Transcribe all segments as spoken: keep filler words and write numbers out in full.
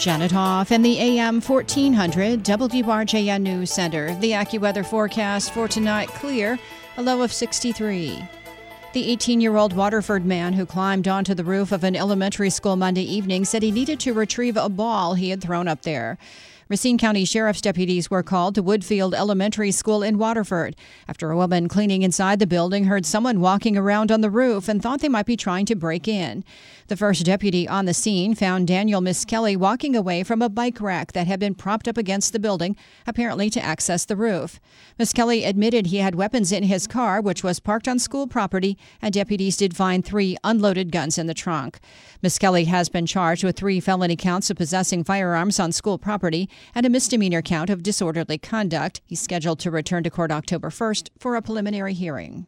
Janet Hoff and the A M fourteen hundred W R J N News Center. The AccuWeather forecast for tonight: clear, a low of sixty-three. The eighteen-year-old Waterford man who climbed onto the roof of an elementary school Monday evening said he needed to retrieve a ball he had thrown up there. Racine County Sheriff's deputies were called to Woodfield Elementary School in Waterford after a woman cleaning inside the building heard someone walking around on the roof and thought they might be trying to break in. The first deputy on the scene found Daniel Miskelly walking away from a bike rack that had been propped up against the building, apparently to access the roof. Miskelly admitted he had weapons in his car, which was parked on school property, and deputies did find three unloaded guns in the trunk. Miskelly has been charged with three felony counts of possessing firearms on school property and a misdemeanor count of disorderly conduct. He's scheduled to return to court October first for a preliminary hearing.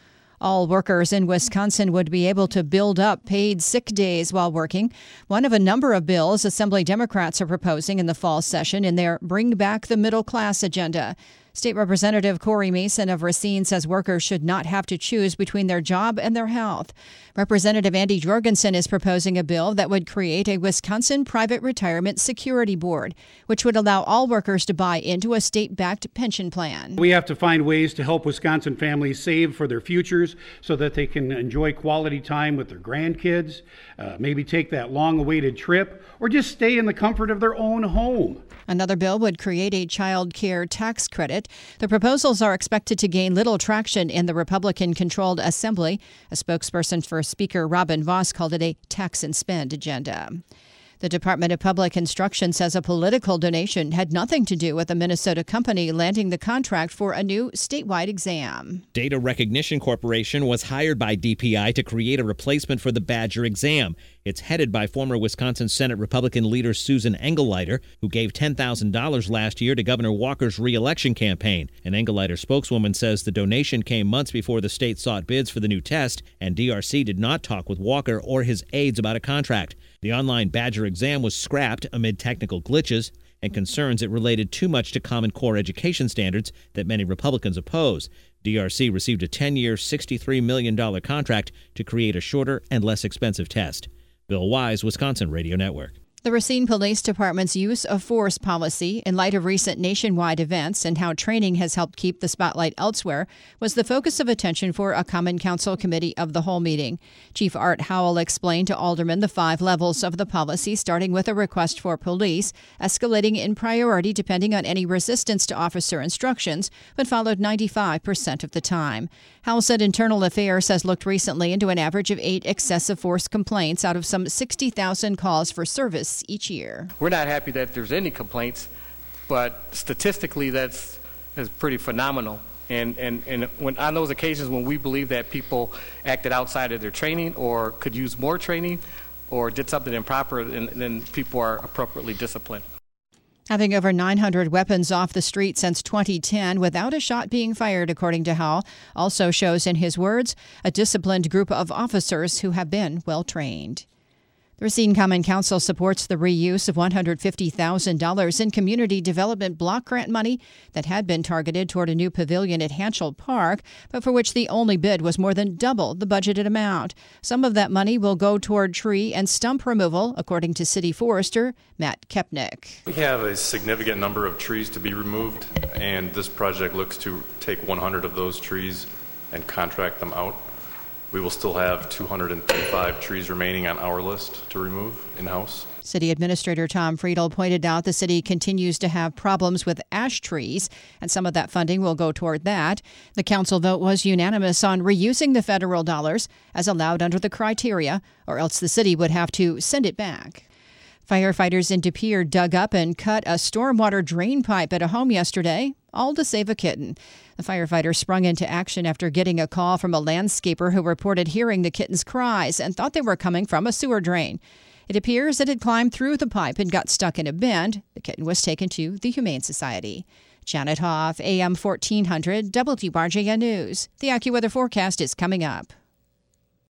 All workers in Wisconsin would be able to build up paid sick days while working, one of a number of bills Assembly Democrats are proposing in the fall session in their Bring Back the Middle Class agenda. State Representative Corey Mason of Racine says workers should not have to choose between their job and their health. Representative Andy Jorgensen is proposing a bill that would create a Wisconsin Private Retirement Security Board, which would allow all workers to buy into a state-backed pension plan. We have to find ways to help Wisconsin families save for their futures so that they can enjoy quality time with their grandkids, uh, maybe take that long-awaited trip, or just stay in the comfort of their own home. Another bill would create a child care tax credit. The proposals are expected to gain little traction in the Republican-controlled Assembly. A spokesperson for Speaker Robin Voss called it a tax and spend agenda. The Department of Public Instruction says a political donation had nothing to do with a Minnesota company landing the contract for a new statewide exam. Data Recognition Corporation was hired by D P I to create a replacement for the Badger exam. It's headed by former Wisconsin Senate Republican leader Susan Engelleiter, who gave ten thousand dollars last year to Governor Walker's re-election campaign. An Engelleiter spokeswoman says the donation came months before the state sought bids for the new test, and D R C did not talk with Walker or his aides about a contract. The online Badger exam was scrapped amid technical glitches and concerns it related too much to Common Core education standards that many Republicans oppose. D R C received a ten-year, sixty-three million dollars contract to create a shorter and less expensive test. Bill Wise, Wisconsin Radio Network. The Racine Police Department's use of force policy, in light of recent nationwide events and how training has helped keep the spotlight elsewhere, was the focus of attention for a Common Council Committee of the Whole meeting. Chief Art Howell explained to aldermen the five levels of the policy, starting with a request for police, escalating in priority depending on any resistance to officer instructions, but followed ninety-five percent of the time. Howell said Internal Affairs has looked recently into an average of eight excessive force complaints out of some sixty thousand calls for service each year. We're not happy that there's any complaints, but statistically that's, that's pretty phenomenal. And, and, and when, on those occasions when we believe that people acted outside of their training or could use more training or did something improper, then, then people are appropriately disciplined. Having over nine hundred weapons off the street since twenty ten without a shot being fired, according to Howell, also shows, in his words, a disciplined group of officers who have been well trained. The Racine Common Council supports the reuse of one hundred fifty thousand dollars in community development block grant money that had been targeted toward a new pavilion at Hanschel Park, but for which the only bid was more than double the budgeted amount. Some of that money will go toward tree and stump removal, according to City Forester Matt Kepnick. We have a significant number of trees to be removed, and this project looks to take one hundred of those trees and contract them out. We will still have two hundred thirty-five trees remaining on our list to remove in-house. City Administrator Tom Friedel pointed out the city continues to have problems with ash trees, and some of that funding will go toward that. The council vote was unanimous on reusing the federal dollars as allowed under the criteria, or else the city would have to send it back. Firefighters in De Pere dug up and cut a stormwater drain pipe at a home yesterday, all to save a kitten. The firefighter sprung into action after getting a call from a landscaper who reported hearing the kitten's cries and thought they were coming from a sewer drain. It appears it had climbed through the pipe and got stuck in a bend. The kitten was taken to the Humane Society. Janet Hoff, A M fourteen hundred, W R J N News. The AccuWeather forecast is coming up.